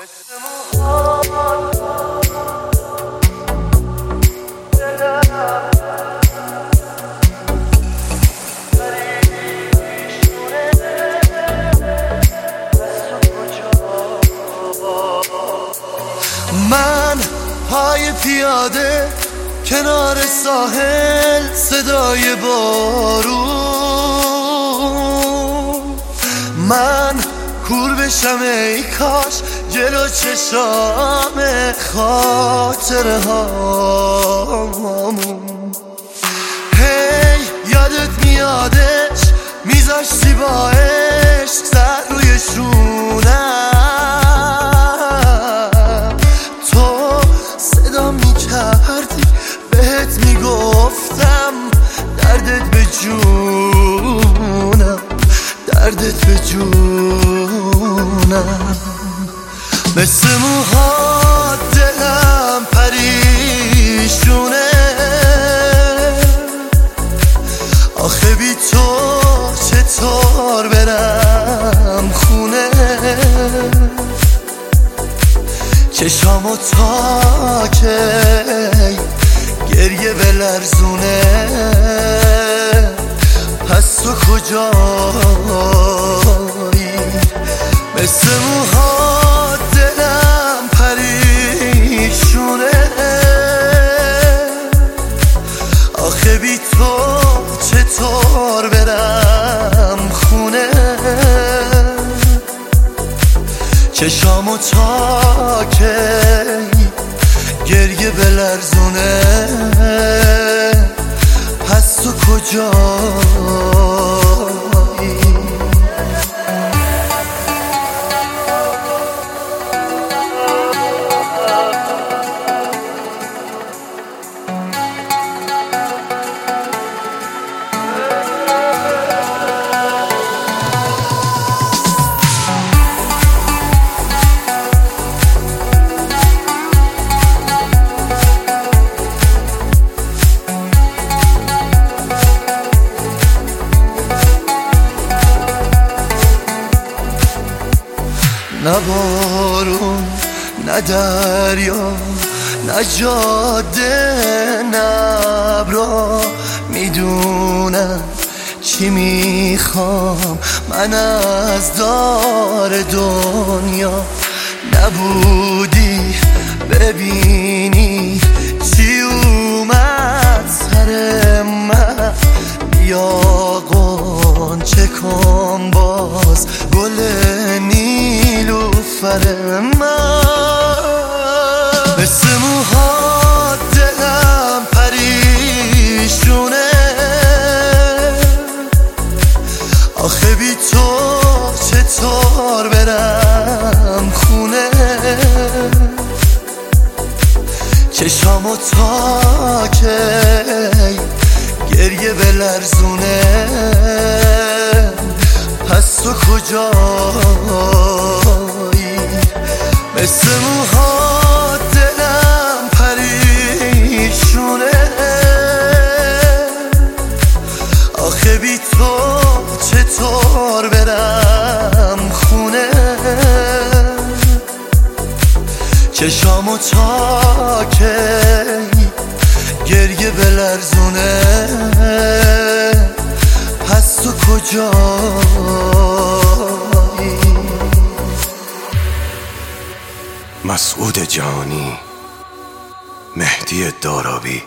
من پای پیاده کنار ساحل، صدای بارون، من کور بشم ای کاش جلو چشام خاطره هامون. هی یادت میادش میذاشتی با عشق سر روی شونم، تو صدا میکردی بهت میگفتم دردت به جونم، دردت به جونم. مثل موهات دلم پریشونه، آخه بی تو چطور برم خونه؟ چشامو تا کی گریه بلرزونه، پس تو کجایی؟ مثل موهات دلم پریشونه، آخه بی تو چطور برم خونه؟ چشامو تا کی گریه بلرزونه، پس تو کجایی؟ نه بارون، نه دریا، نه جاده، نه ابرا میدونم چی میخوام من از دار دنیا. نبودی ببینی چی اومد سر من، بیا غنچه کن باز گل نیلوفر من. مثل موهات دلم پریشونه، آخه بی تو چطور برم خونه؟ چشامو تا کی گریه بلرزونه، پس تو کجایی؟ مثل موهات دلم پریشونه، آخه بی تو چطور برم خونه؟ چشامو تا کی گریه بلرزونه، پس تو کجایی؟ مسعود جانی، مهدی دارابی،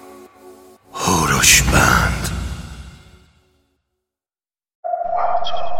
هوروش بند.